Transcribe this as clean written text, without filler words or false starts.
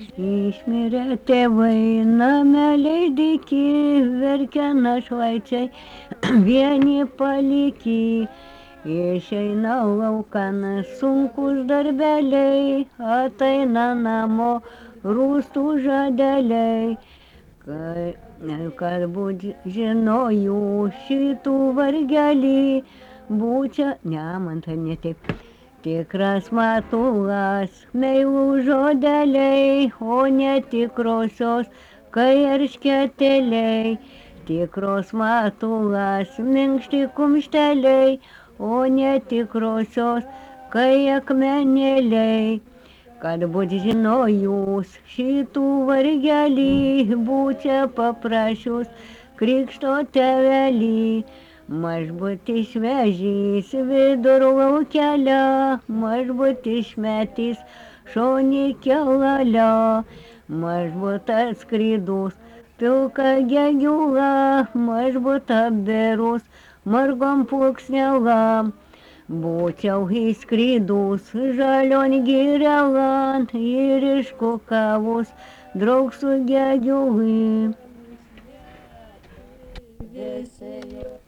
Išmirė tėvai, nameliai dyki, verkia našlaičiai, vieni paliki. Išeina laukan sunkus darbeliai, ateina namo rūstų žadeliai. Kad būt žinoju šitų vargelį, būčia, ne, man tai ne taip. Tikras matulas, meilų žodeliai, o ne tikrosios, kai eršketėliai. Tikros matulas, minkšti kumšteliai, o ne tikrosios, kai akmenėliai. Kad būt žinojus šitų vargelį, būčia paprašius krikšto tėvelį. Maž būt išvežys vidur laukelio, maž būt išmetys šonį kelalio, maž būt atskridus pilka gegula, maž būt apbėrus margom plunksnelom. Būčiau įskridus žalion girelon ir iškukavus draugsų gegulį.